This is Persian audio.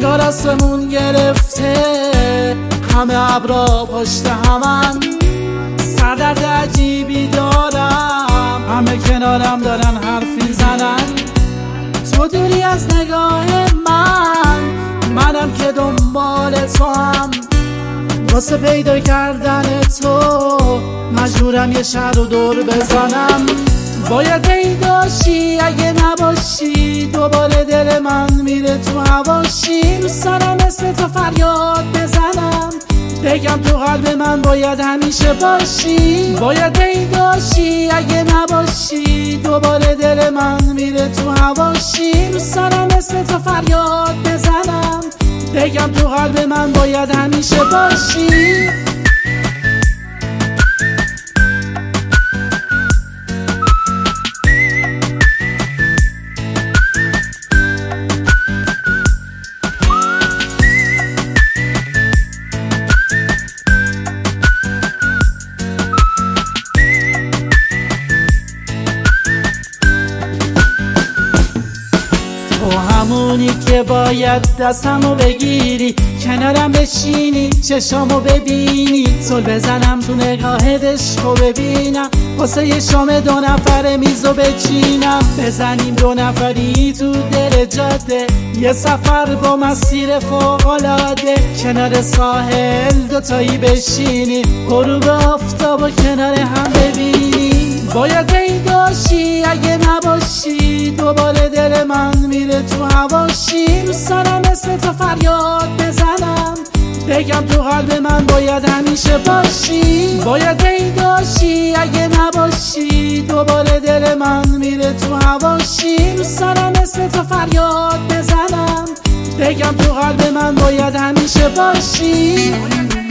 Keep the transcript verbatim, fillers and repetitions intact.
انگار آسمون گرفته، همه ابرا پشت همن، سردرد عجیبی دارم، همه کنارم دارن حرف میزنن. تو دوری از نگاه من، منم که دنبال تو هم، واسه پیدا کردن تو مجبورم یه شهر رو دور بزنم. باید پیداشی، اگه نباشی دوباره دل من میره تو هواشی. دوست دارم مثل تو فریاد بزنم، بگم تو قلب من باید همیشه باشی. باید پیداشی، اگه نباشی دوباره دل من میره تو هواشی. دوست دارم مثل تو فریاد بزنم، بگم تو قلب من باید همیشه باشی. تو همونی که باید دستمو بگیری، کنارم بشینی، چشامو ببینی، زل بزنم تو نگاهت عشقو ببینم، واسه یه شام دو نفره میزو بچینم، بزنیم دو نفری تو دل جاده، یه سفر با مسیر فوق‌العاده، کنار ساحل دوتایی بشینی، غروب آفتابو کنار هم ببینی. باید پیداشی، اگه نباشی دوباره دل من میره تو هواشی. دوست دارم مثل تو فریاد بزنم، بگم تو قلب من باید همیشه باشی. باید پیداشی، اگه نباشی دوباره دل من میره تو هواشی. دوست دارم مثل تو فریاد بزنم، بگم تو قلب من باید همیشه باشی.